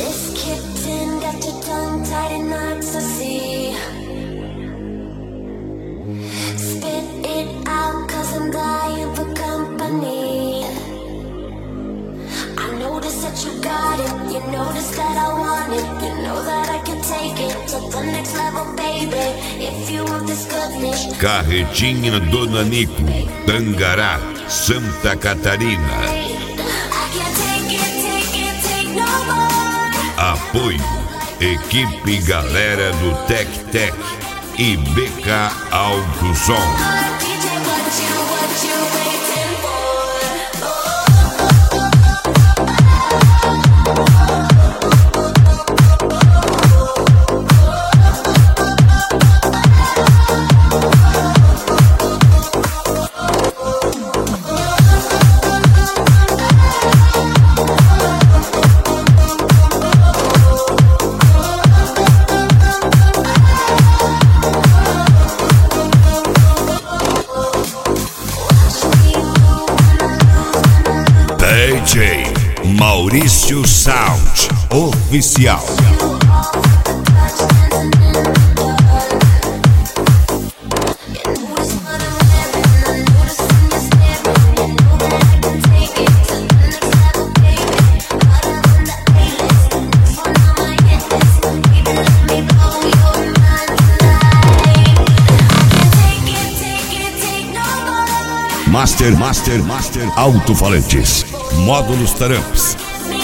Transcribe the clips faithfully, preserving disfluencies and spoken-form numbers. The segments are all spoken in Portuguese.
Just kicked in, got your tongue tied in knots, I see. Spit it out, cause I'm dying for company. I notice that you got it, you notice that I want it. You know that I can take it to the next level, baby. If you want this goodness. Carretinha do Nanico, Tangará, Santa Catarina. Apoio, equipe galera do Tec Tec e B K Alto Som. D J Maurício Sound Oficial. Master, Master, Master Alto-falantes, módulos Taramps.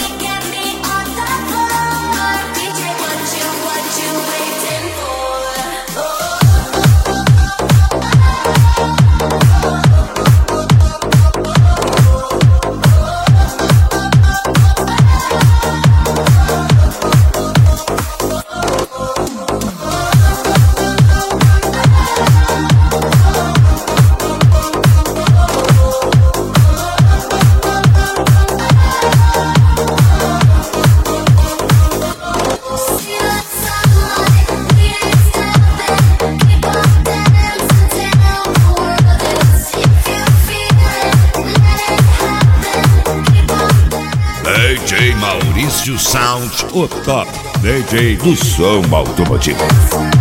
D J Maurício Sound, o top D J do som automotivo.